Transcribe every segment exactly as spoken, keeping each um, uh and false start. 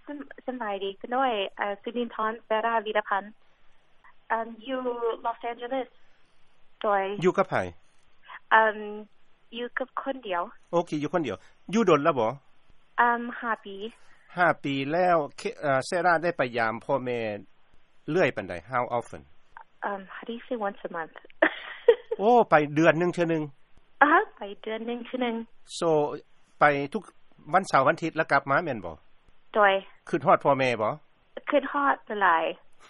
สบายดีก็ด้วยเอ่อสิรินทรเซราวีรพันธ์อ่าอยู่ลอสแอนเจลิสโดยอยู่กับไผอ่าอยู่กับคนเดียวโอเคอยู่คนเดียวอยู่ดนแล้วบ่อ่าห้าปีห้าปีแล้วเอ่อเซราได้ไปยามพ่อแม่เรื่อยปานใด How often um how do you say once a month โอ้ไปเดือนนึงเทื่อนึงอ่าไปเดือนนึงเทื่อนึง so ไปทุกวันเสาร์วันอาทิตย์แล้วกลับมาแม่นบ่โดยคิดฮอดพ่อแม่บ่คิดฮอดหลาย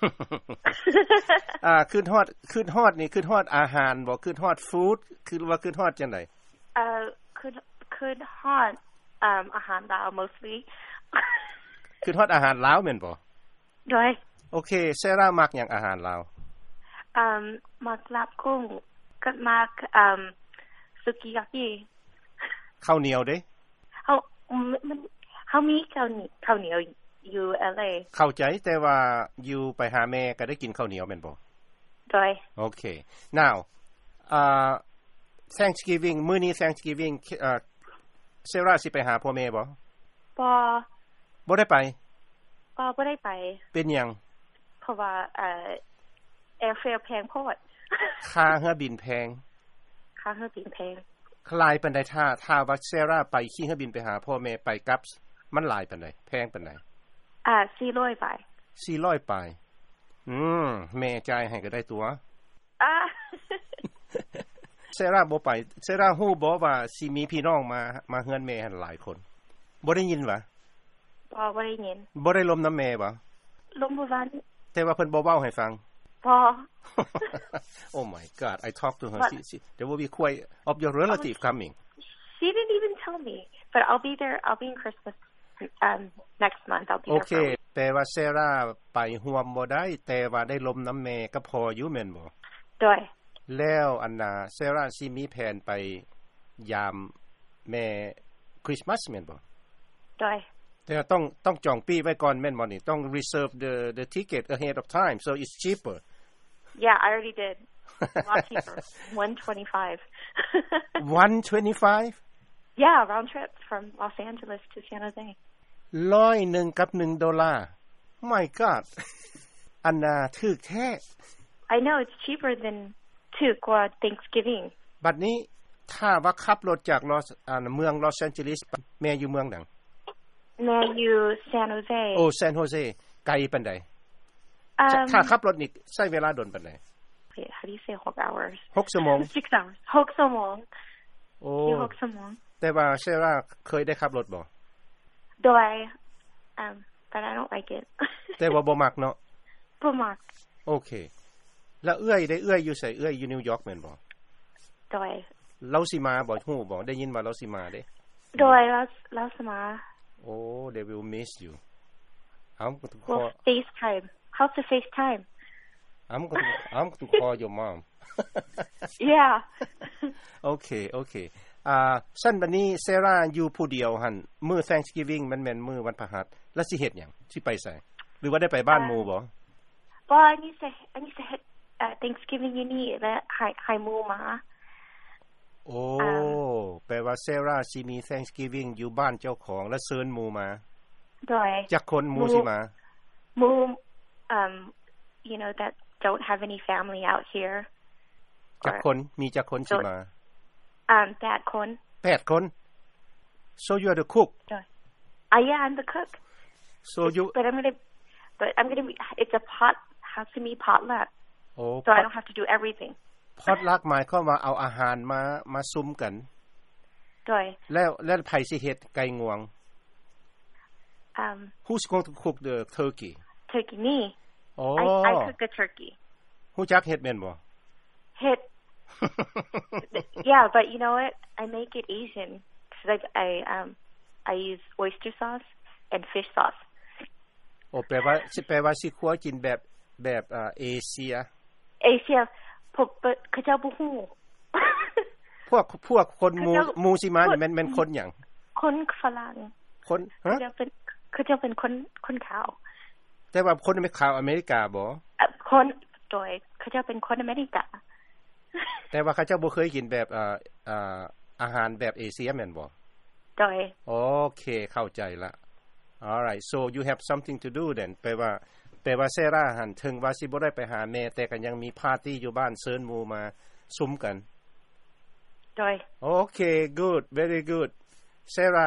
อ่าคิดฮอดคิดฮอดนี่คิดฮอดอาหารบ่คิดฮอดฟู้ดคือว่าคิดฮอดจังได๋เอ่อคิดคิดฮอดอ่าอาหารลาว mostly คิดฮอดอาหารลาวแม่นบ่โดยโอเคเซรามักหยังอาหารลาวอ่ามักลาบกุ้งก็มักอ่าสุกิยากิข้าวเหนียวเด้เฮามันเฮามีข้าวเหนียวข้าวเหนียวอยู่ แอล เอเข้าใจแต่ว่าอยู่ไปหาแม่ก็ได้กินข้าวเหนียวแม่นบ่โดยโอเค now อ่า Thanksgiving มื้อนี้ Thanksgiving เอ่อเซราสิไปหาพ่อแม่บ่บ่บ่ได้ไปบ่บ่ได้ไปเป็นหยังเพราะว่าเอ่อ airfare แพงโพดค่าเรือบินแพงค่าเรือบินแพงหลายปานใดถ้าถ้าว่าเซราไปขี่เรือบินไปหาพ่อแม่ไปกลับมันหลายปานใดแพงปานใดอ่าสี่ร้อยบาทสี่ร้อยปลายอืมแม่จ่ายให้ก็ได้ตัวอ่าเซราบ่ไปเซราฮู้บ่ว่าสิมีพี่น้องมามาเฮือนแม่หั่นหลายคนบ่ได้ยินว่าบ่บ่ได้ยินบ่ได้ลมน้ำแม่บ่ลมบ่วันแต่ว่าเพิ่นบ่เว้าให้ฟังบ่ Oh my god I talked to her she, she, there will be quite of your relative coming She didn't even tell me but I'll be there I'll be in Christmas um next month I'll be there Okay แต่ว่าเซราไปร่วมบ่ได้แต่ว่าได้ลมน้ำแม่ก็พออยู่แม่นบ่โดยแล้วอันน่ะเซราสิมีแผนไปยามแม่คริสต์มาสแม่นบ่โดยแต่ต้องต้องจองปีไว้ก่อนแม่นบ่นี่ต้อง reserve the the ticket ahead of time so it's cheaper Yeah I already did a lot cheaper one twenty-five one twenty-five Yeah round trip from Los Angeles to San Jose ร้อยหนึ่งกับหนึ่งดอลลาร์ My god อันน่ะถูกแท้ I know it's cheaper than ถูกกว่า Thanksgiving บัดนี้ถ้าว่าขับรถจากลอสอ่าเมืองลอสแอนเจลิสแม่อยู่เมืองใดแม่อยู่ San Jose โอ้ San Jose ไกลปานใดถ้าขับรถนี่ใช้เวลาดนปานใด How do you say six hours หกชั่วโมง six hours หกชั่วโมงโอ้หกชั่วโมงแต่ว่าเซราเคยได้ขับรถบ่โดย um but I don't like it แต่ว่าบ่มักเนาะบ่มักโอเคแล้วเอื้อยได้เอื้อยอยู่ไสเอื้อยอยู่นิวยอร์กแม่นบ่โดยเราสิมาบ่ฮู้บ่ได้ยินว่าเราสิมาเด้โดยเราเราสิมาโอ้ they will miss you I'm going to call FaceTime how to FaceTime I'm going to I'm going to call your mom Yeah Okay okay อ่าซั่นบัดนี้เซราอยู่ผู้เดียวหั่นมื้อ Thanksgiving มันแม่นมื้อวันพฤหัสแล้วสิเฮ็ดหยังสิไปไสหรือว่าได้ไปบ้านหมู่บ่บ่อันนี้สิอันนี้สิเฮ็ด Thanksgiving อยู่นี่และให้ให้หมู่มาโอ้แปลว่าเซราสิมี Thanksgiving อยู่บ้านเจ้าของและเชิญหมู่มาโดยจักคนหมู่สิมาหมู่ um you know that don't have any family out here จักคนมีจักคนสิมา um แปดคนแปดคน So you are the cook I yeah I'm the cook So you but I'm going to but I'm going to it's a pot has to be potluck Oh so I don't have to do everything potluck หมายความว่าเอาอาหารมามาซุมกันโดยแล้วแล้วไผสิเฮ็ดไก่งวง um Who's going to cook the turkey Turkey me Oh I I cook the turkey ฮู้จักเฮ็ดแม่นบ่เฮ็ดYeah but you know what I make it Asian cuz I I um I use oyster sauce and fish sauce โอ้แปลว่าสิแปลว่าสิคั่วกินแบบแบบอ่าเอเชียเอเชียพวกเขาเจ้าบ่ฮู้พวกพวกคนหมู่หมู่สิมานี่แม่นแม่นคนหยังคนฝรั่งคนฮะเขาจะเป็นเขาจะเป็นคนคนขาวแต่ว่าคนไม่ขาวอเมริกาบ่คนโดยเขาจะเป็นคนอเมริกาแต่ว่าเขาเจ้าบ่เคยกินแบบอ่าอ่าอาหารแบบเอเชียแม่นบ่โดยโอเคเข้าใจละ Alright so you have something to do then แปลว่าแปลว่าเซราหั่นถึงว่าสิบ่ได้ไปหาแม่แต่ก็ยังมีปาร์ตี้อยู่บ้านเชิญหมู่มาซุมกันโดย Okay good very good Sarah